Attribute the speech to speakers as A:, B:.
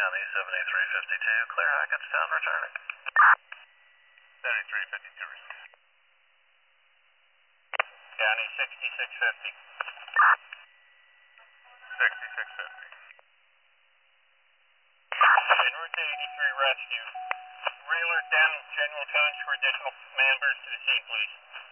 A: County 7352, clear Hackettstown, returning.
B: 7352.
A: County 6650.
B: 6650.
A: En route to 83 rescue. Reeler down general tonnage for additional members to the scene, please.